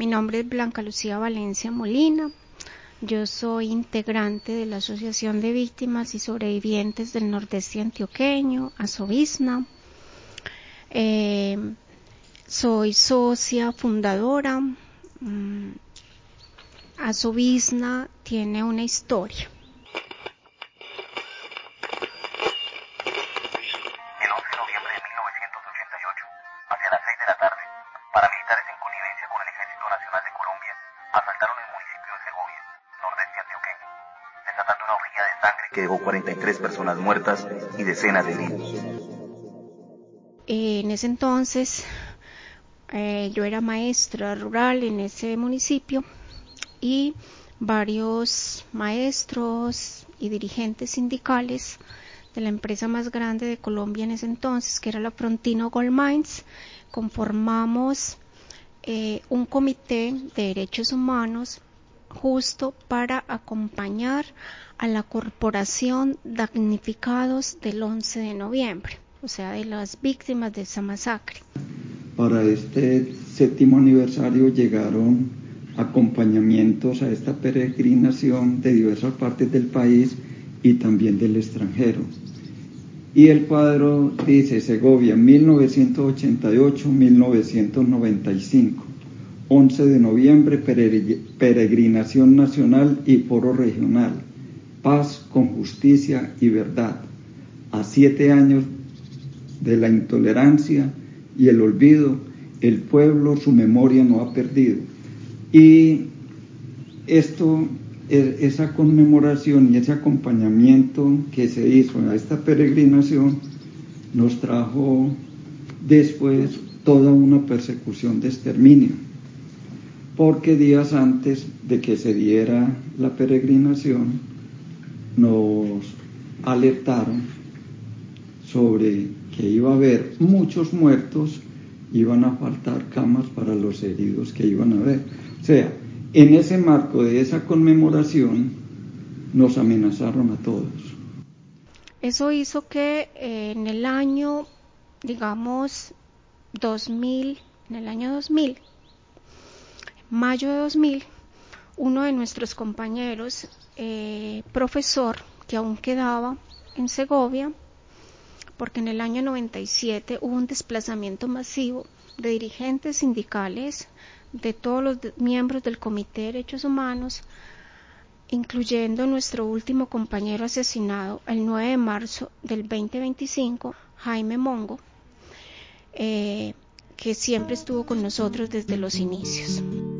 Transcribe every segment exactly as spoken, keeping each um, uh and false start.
Mi nombre es Blanca Lucía Valencia Molina. Yo soy integrante de la Asociación de Víctimas y Sobrevivientes del Nordeste Antioqueño, ASOVISNA. Eh, soy socia fundadora. Mm, ASOVISNA tiene una historia. El once de noviembre de mil novecientos ochenta y ocho, hacia las seis de la tarde, paramilitares en connivencia con el Ejército Nacional de Colombia asaltaron el municipio de Segovia, nordeste antioqueño, desatando una orgía de sangre que dejó cuarenta y tres personas muertas y decenas de heridos. En ese entonces eh, yo era maestra rural en ese municipio y varios maestros y dirigentes sindicales de la empresa más grande de Colombia en ese entonces, que era la Frontino Gold Mines, conformamos eh, un comité de derechos humanos justo para acompañar a la corporación damnificados del once de noviembre, o sea, de las víctimas de esa masacre. Para este séptimo aniversario llegaron acompañamientos a esta peregrinación de diversas partes del país y también del extranjero. Y el cuadro dice Segovia, mil novecientos ochenta y ocho a mil novecientos noventa y cinco, once de noviembre, peregrinación nacional y foro regional, paz con justicia y verdad. A siete años de la intolerancia y el olvido, el pueblo su memoria no ha perdido. Y esto, esa conmemoración y ese acompañamiento que se hizo a esta peregrinación nos trajo después toda una persecución de exterminio, porque días antes de que se diera la peregrinación nos alertaron sobre que iba a haber muchos muertos, iban a faltar camas para los heridos que iban a haber. O sea, en ese marco de esa conmemoración nos amenazaron a todos. Eso hizo que eh, en el año, digamos, dos mil, en el año dos mil, mayo de dos mil, uno de nuestros compañeros, eh, profesor, que aún quedaba en Segovia, porque en el año noventa y siete hubo un desplazamiento masivo de dirigentes sindicales, de todos los de, miembros del Comité de Derechos Humanos, incluyendo nuestro último compañero asesinado el nueve de marzo del veinte veinticinco, Jaime Mongo, eh, que siempre estuvo con nosotros desde los inicios.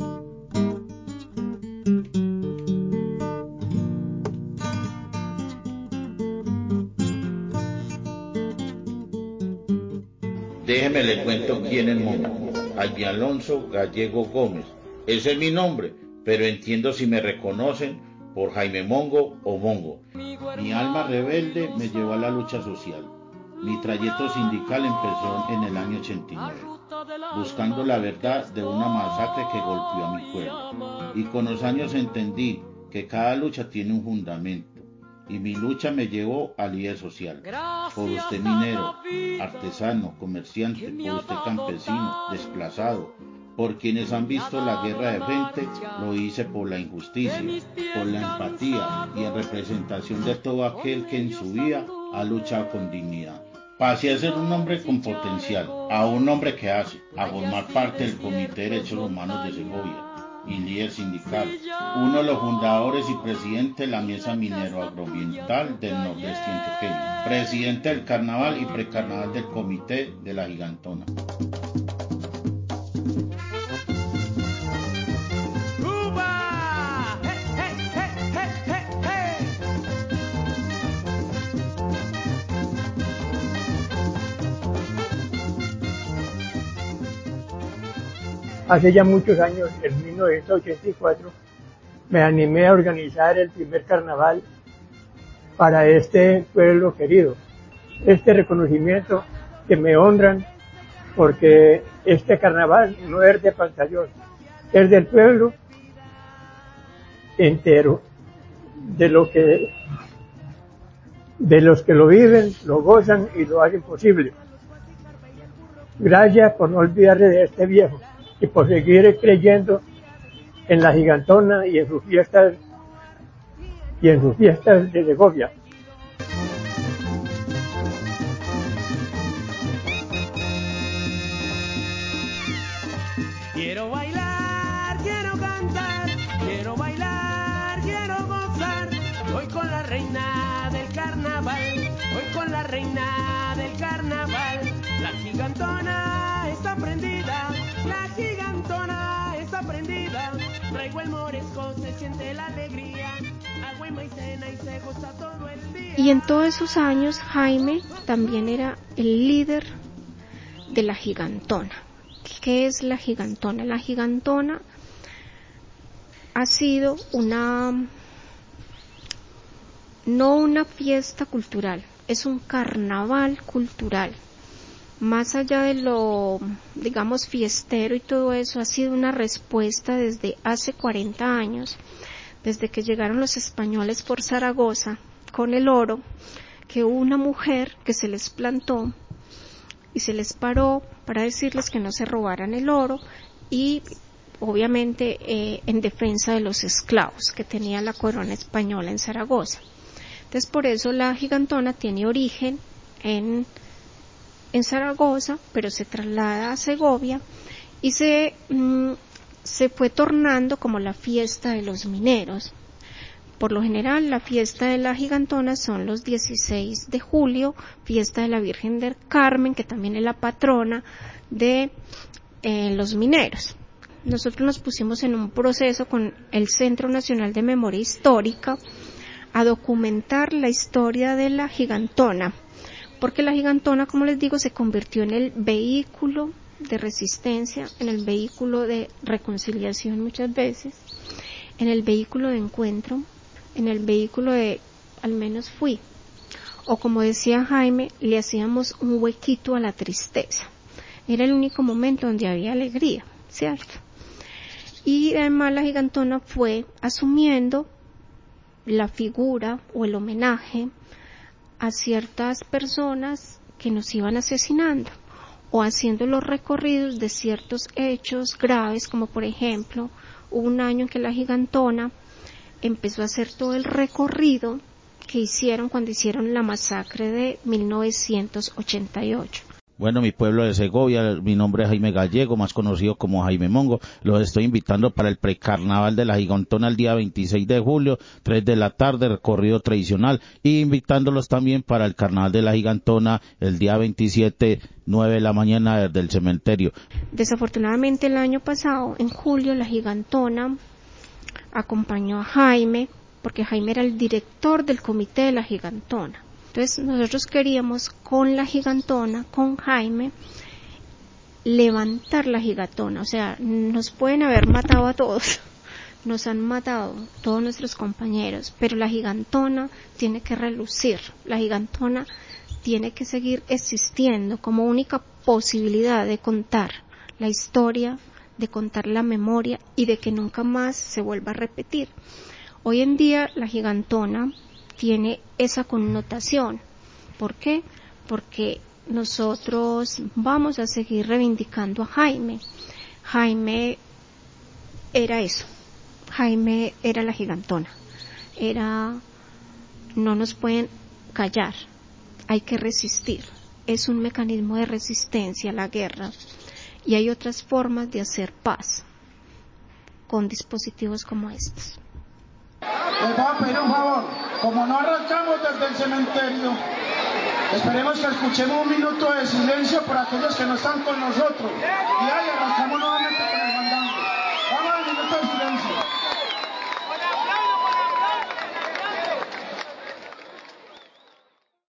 Déjeme le cuento quién es Mongo. Jaime Alonso Gallego Gómez. Ese es mi nombre, pero entiendo si me reconocen por Jaime Mongo o Mongo. Mi alma rebelde me llevó a la lucha social. Mi trayecto sindical empezó en el año ochenta y nueve, buscando la verdad de una masacre que golpeó a mi pueblo. Y con los años entendí que cada lucha tiene un fundamento. Y mi lucha me llevó al líder social. Por usted minero, artesano, comerciante, por usted campesino, desplazado, por quienes han visto la guerra de frente, lo hice por la injusticia, por la empatía y en representación de todo aquel que en su vida ha luchado con dignidad. Pasé a ser un hombre con potencial, a un hombre que hace, a formar parte del Comité de Derechos Humanos de Segovia y líder sindical, uno de los fundadores y presidente de la Mesa Minero Agroambiental del Nordeste Antioqueño, presidente del Carnaval y precarnaval del Comité de la Gigantona. Hace ya muchos años, en mil novecientos ochenta y cuatro, me animé a organizar el primer carnaval para este pueblo querido. Este reconocimiento que me honran, porque este carnaval no es de Pantaleón, es del pueblo entero, de lo que, de los que lo viven, lo gozan y lo hacen posible. Gracias por no olvidarse de este viejo y por seguir creyendo en la Gigantona y en sus fiestas y en sus fiestas de Segovia. Quiero bailar, quiero cantar, quiero bailar, quiero gozar. Voy con la reina del carnaval, voy con la reina del carnaval. La gigantona está prendida, la gigantona está prendida. Traigo el moresco, se siente la alegría, agua y maicena y se goza todo el día. Y en todos esos años Jaime también era el líder de la Gigantona. ¿Qué es la Gigantona? La Gigantona ha sido una, no una fiesta cultural, es un carnaval cultural. Más allá de lo, digamos, fiestero y todo eso, ha sido una respuesta desde hace cuarenta años, desde que llegaron los españoles por Zaragoza con el oro, que hubo una mujer que se les plantó y se les paró para decirles que no se robaran el oro y obviamente eh, en defensa de los esclavos que tenía la corona española en Zaragoza. Entonces por eso la Gigantona tiene origen en, en Zaragoza, pero se traslada a Segovia y se, mmm, se fue tornando como la fiesta de los mineros. Por lo general, la fiesta de la Gigantona son los dieciséis de julio, fiesta de la Virgen del Carmen, que también es la patrona de eh, los mineros. Nosotros nos pusimos en un proceso con el Centro Nacional de Memoria Histórica a documentar la historia de la Gigantona, porque la Gigantona, como les digo, se convirtió en el vehículo de resistencia, en el vehículo de reconciliación muchas veces, en el vehículo de encuentro, en el vehículo de, al menos fui, o como decía Jaime, le hacíamos un huequito a la tristeza. Era el único momento donde había alegría, ¿cierto? Y además la Gigantona fue asumiendo la figura o el homenaje a ciertas personas que nos iban asesinando, o haciendo los recorridos de ciertos hechos graves, como por ejemplo, hubo un año en que la Gigantona empezó a hacer todo el recorrido que hicieron cuando hicieron la masacre de mil novecientos ochenta y ocho. Bueno, mi pueblo de Segovia, mi nombre es Jaime Gallego, más conocido como Jaime Mongo. Los estoy invitando para el precarnaval de la Gigantona el día veintiséis de julio, tres de la tarde, recorrido tradicional, y invitándolos también para el carnaval de la Gigantona el día veintisiete, nueve de la mañana desde el cementerio. Desafortunadamente el año pasado, en julio, la Gigantona acompañó a Jaime, porque Jaime era el director del comité de la Gigantona. Entonces nosotros queríamos con la Gigantona, con Jaime, levantar la Gigantona. O sea, nos pueden haber matado a todos, nos han matado todos nuestros compañeros, pero la Gigantona tiene que relucir, la Gigantona tiene que seguir existiendo como única posibilidad de contar la historia, de contar la memoria y de que nunca más se vuelva a repetir. Hoy en día la Gigantona tiene esa connotación. ¿Por qué? Porque nosotros vamos a seguir reivindicando a Jaime. Jaime era eso. Jaime era la Gigantona. Era, no nos pueden callar. Hay que resistir. Es un mecanismo de resistencia a la guerra. Y hay otras formas de hacer paz con dispositivos como estos. Les voy a pedir un favor, como no arrancamos desde el cementerio, esperemos que escuchemos un minuto de silencio por aquellos que no están con nosotros. Y ahí arrancamos nuevamente.